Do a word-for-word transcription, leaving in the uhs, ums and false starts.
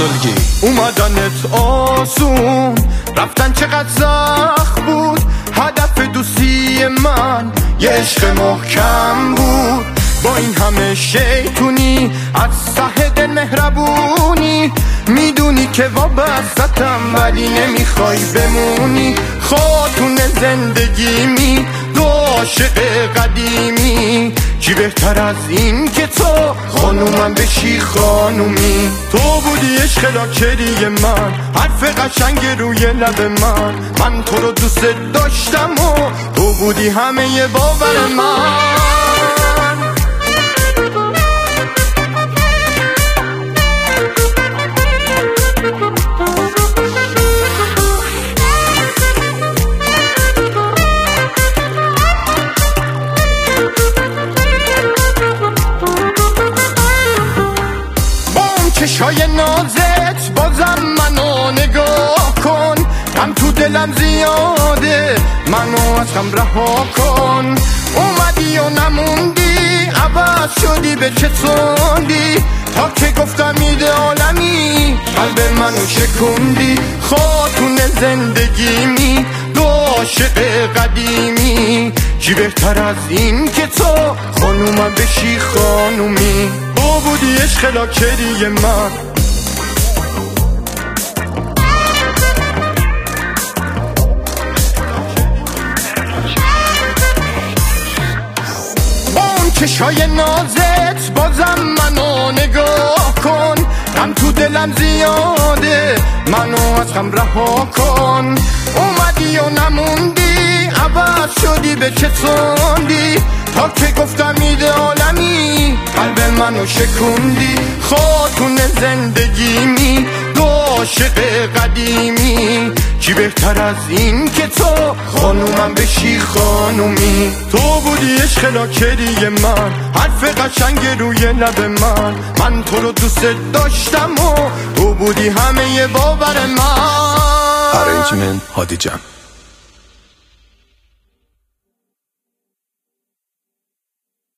بزرگی. اومدنت آسون، رفتن چقدر سخت بود. هدف دوستی من یه عشق محکم بود. با این همه شیطونی از ته دل مهربونی، میدونی که وابستم ولی نمیخوای بمونی. خاتون زندگیمی، دو عاشق قدیمی، چی بهتر از این که تو خانومم بشی خانومی. تو بودی عشق لاکری من، حرف قشنگ روی لب من. من تو رو دوست داشتم و تو بودی همه باور من. چشای نازت بازم منو نگاه کن، غم تو دلم زیاده منو از غم رها کن. اومدی و نموندی، عوض شدی به چسوندی، تا که گفتم ایده عالمی قلب منو شکوندی. خاتون زندگیمی، دو عاشق قدیمی، چی بهتر از این که تو خانومم بشی خانومی. تو بودی عشق لاکری من، با اون چشای نازت بازم منو نگاه کن. غم تو دلم زیاده منو از غم رها کن. اومدی و نموندی، عوض شدی به چسوندی، تا که گفتم ایده عالمی قلب منو شکوندی. خاتون زندگیمی، دو عاشق قدیمی، چی بهتر از این که تو خانومم بشی خانومی. تو بودی عشق لاکری من، حرف قشنگ روی لب من. من تو رو دوست داشتم و تو بودی همه باور من. ارنجمنت هادی جان.